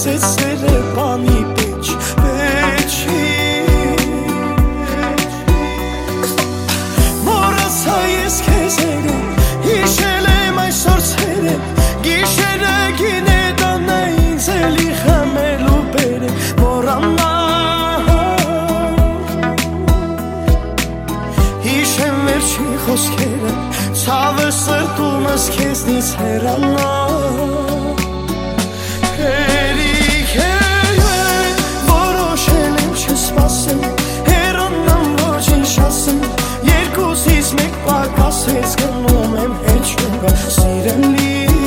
ես սերը բանի պեչի Մորացա ես քեզ երը հիշել եմ այսօր ցերը Գիշերը գինե տանա ինձ էլի խմելու բերը Մորանա Հիշեմ վերջի խոսքերը Ցավը սրտումս քեզնից հեռանա Հերիք է որոշել եմ չսպասեմ Հեռանամ ոչինչ ասեմ Երկուսից մեկ պակասեց գնում եմ հեչում գա սիրելի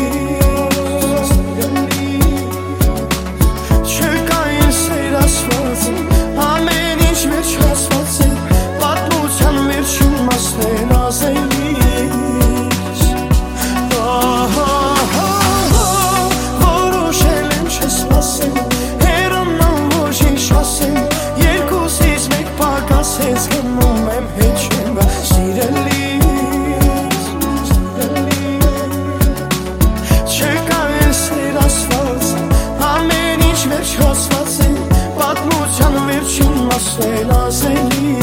Չկա իմ սեր ասվածը ամեն ինչ վերջ հասված է Պատմության վերջին մասն են ազելիս Որոշել եմ չսպասեմ Հեռանամ ոչինչ ասեմ Երկուսից մեկ պակասեց գնում եմ հեչում գա սիրելիս Չկա իմ սեր ասվածը ամեն ինչ վերջ հասված է Պատմության վերջին մասն են ազելիս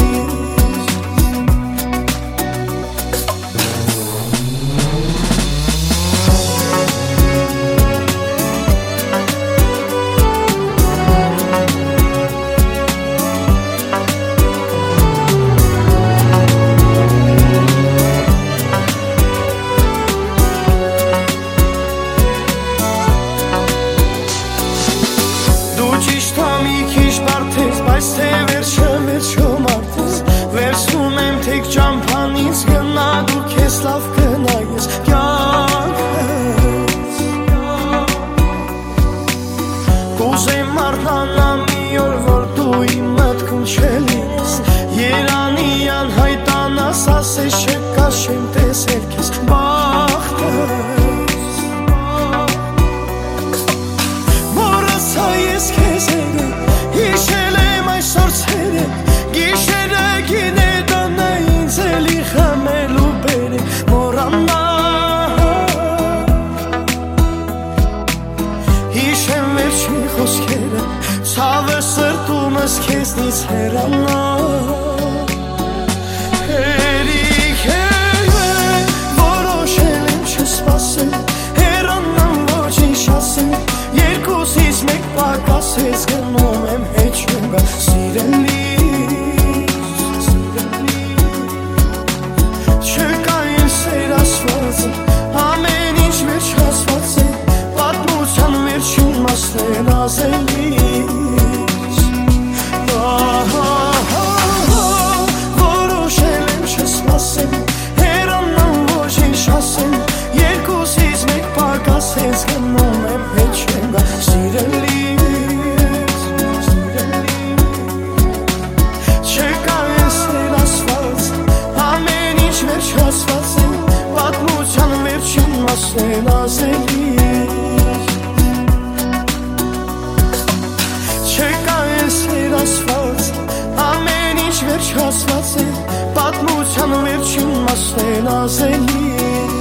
Բայց թե վերջը մարդես Վերցնում եմ թեք ճամփանից գնա դու քեզ լավ կնայես կյանքս Կուզեմ առնանամ մի օր որ դու իմ մտքում չելիս Երանի անհայտանաս ասես չկաշեմ տեսել քեզ բախտս Մորացա ես քեզ երը Հիշել եմ այսօր ցերը Գիշերը գինե տանա ինձ էլի խմելու բերը Մորանա Հիշեմ վերջի խոսքերը Ցավը սրտումս քեզնից հեռանա Հերիք է որոշել եմ չսպասեմ Հեռանամ ոչինչ ասեմ Երկուսից մեկ պակասեց գնում եմ հեչում գա սիրելիս Չկա իմ սեր ասվածը ամեն ինչ վերջ հասված է Պատմության վերջին մասն են ազելիս Որոշել եմ չսպասեմ Հեռանամ ոչինչ ասեմ Երկուսից մեկ պակասեց գնում եմ հեչում գա սիրելիս Չկա ես սեր ասված ամեն ինչ վերջ հասված է Պատմության վերջին մասն են ազելիս Չկա ես սեր ասված ամեն ինչ վերջ հասված է Պատմության վերջին մասն են ազելիս